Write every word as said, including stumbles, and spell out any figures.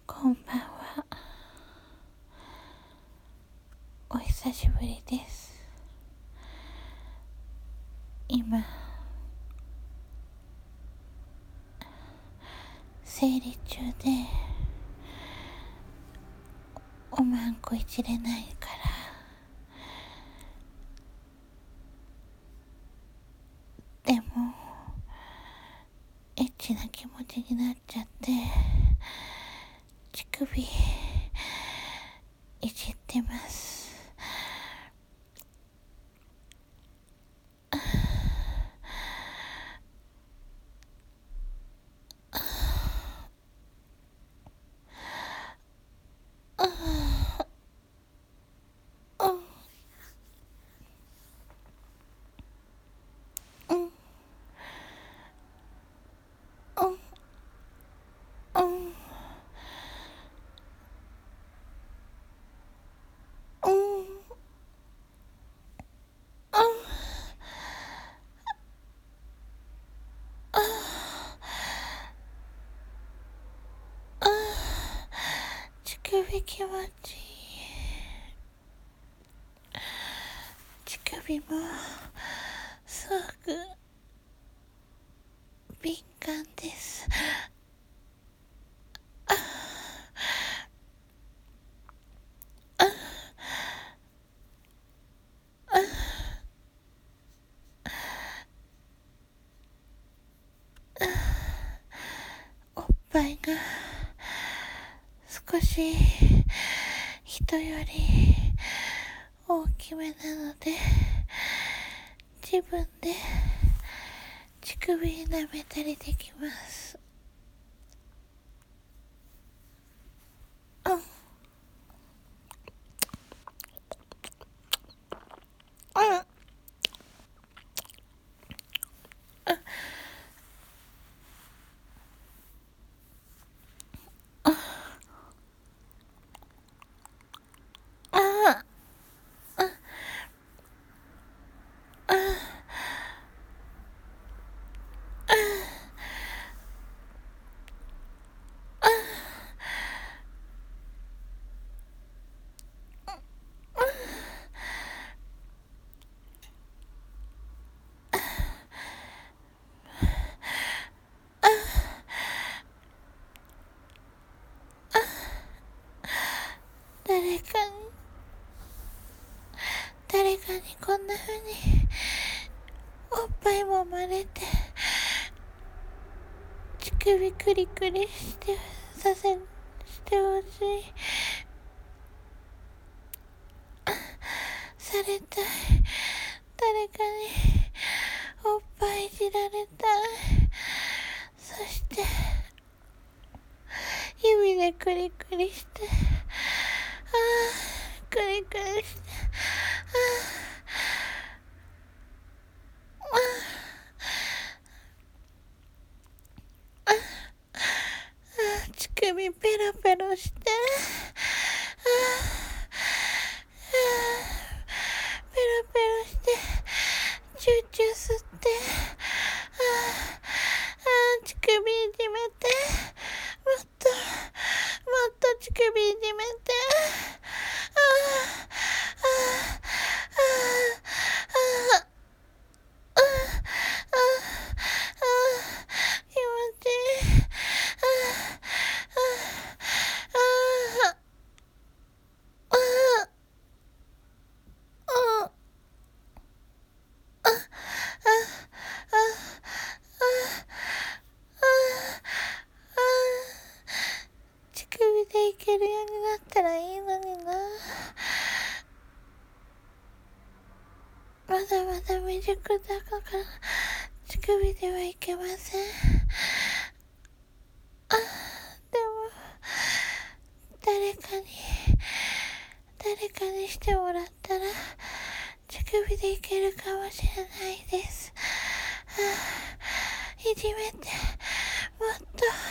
こんばんは。お久しぶりです。今、生理中でおまんこいじれないからでもエッチな気持ちになっちゃって乳首いじってます。乳首気持ちいい。乳首もすごく敏感です。おっぱいが少し人より大きめなので自分で乳首舐めたりできます。うんうん誰かに誰かにこんな風におっぱいもまれて乳首クリクリしてさせしてほしい。されたい。誰かにおっぱいいじられたい。そして指でクリクリしてあークリクリしてあーあー乳首ペロペロしてあーペロペロしてチューチュー吸ってあーあー乳首いじめてもっともっと乳首いじめてあーあーあーあー気持ちいい。乳首でいけるようになったらいいのにな。まだまだ未熟だから乳首ではいけません。あ、でも誰かに誰かにしてもらったら乳首でいけるかもしれないです。はあ、いじめてもっと